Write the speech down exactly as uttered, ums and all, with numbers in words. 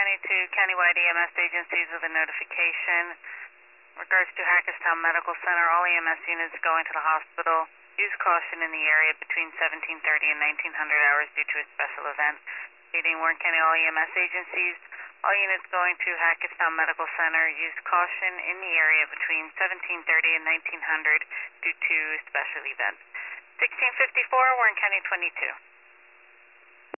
County to countywide E M S agencies with a notification. In regards to Hackettstown Medical Center, all E M S units going to the hospital. Use caution in the area between seventeen thirty and nineteen hundred hours due to a special event. Leading Warren County all E M S agencies. All units going to Hackettstown Medical Center. Use caution in the area between seventeen thirty and nineteen hundred due to special events. sixteen fifty-four, Warren County twenty-two.